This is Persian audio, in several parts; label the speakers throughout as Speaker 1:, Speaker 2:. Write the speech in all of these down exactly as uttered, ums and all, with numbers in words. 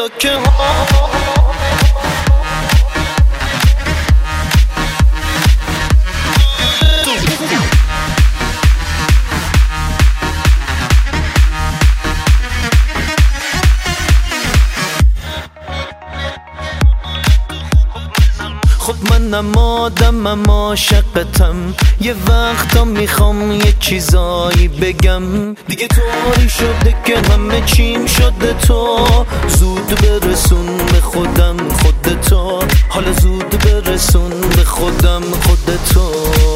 Speaker 1: حالا که ها خب منم آدمم عاشقتم، یه وقتا میخوام یه چیزایی بگم، دیگه طوری شده که همه چیم شده تو، زود برسون به خودم خودتو، حالا زود برسون به خودم خودتو.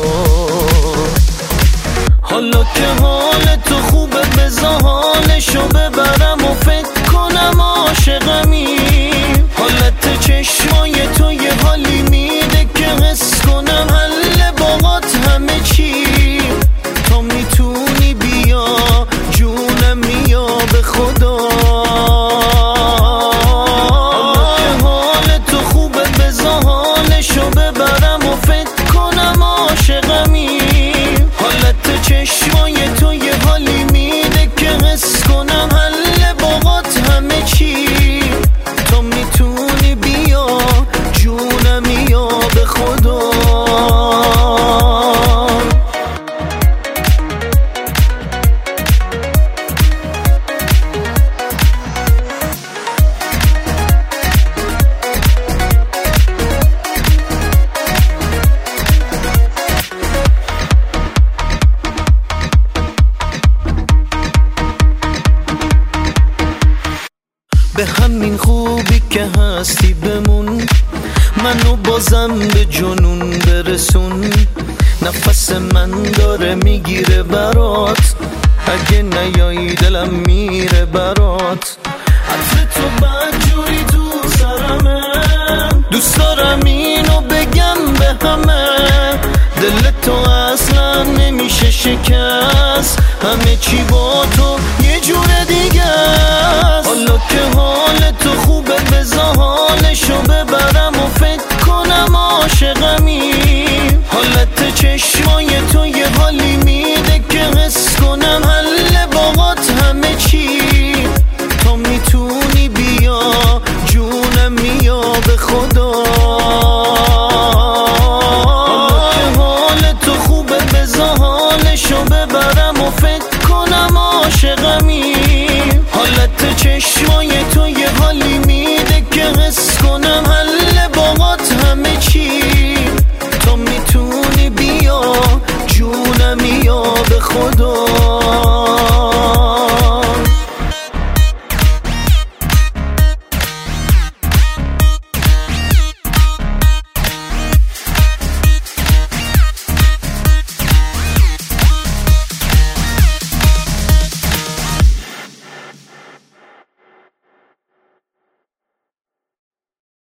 Speaker 1: حالا که حال تو خوبه بذار حالشو ببرم و فکر کنم عاشقمی، حالت چشمای تو یه حالی میده که حس کنم حل باقات همه چی، تو میتونی بیا جونم بیا به خدا. حالا که حال تو خوبه بذار حالشو ببرم و فکر کنم عاشقمی، حالت چشمای تو یه حالی میده که حس کنم حل باقات همه چی، تو میتونی بیا جونم بیا به خدا. به همین خوبی که هستی بمون، منو بازم به جنون برسون، نفس من داره میگیره برات، اگه نیایی دلم میره برات، عطر تو بدجوری تو سرمه، دوست دارم اینو بگم به همه، دل تو اصلا نمیشه شکست، همه چی با تو یه جور دیگه است. حالا که حال تو خوبه بذار حالشو ببرم و فکر کنم عاشقمی، حالت چشمای تو یه حالی میده که حس کنم حل باقات همه چی، تو میتونی بیا جونم بیا به خدا. حالا که حال تو خوبه بذار حالشو ببرم و فکر کنم عاشقمی، حالت چشمای تو یه حالی میده که حس کنم حل باقات همه چی، تو میتونی بیا جونم بیا به خدا.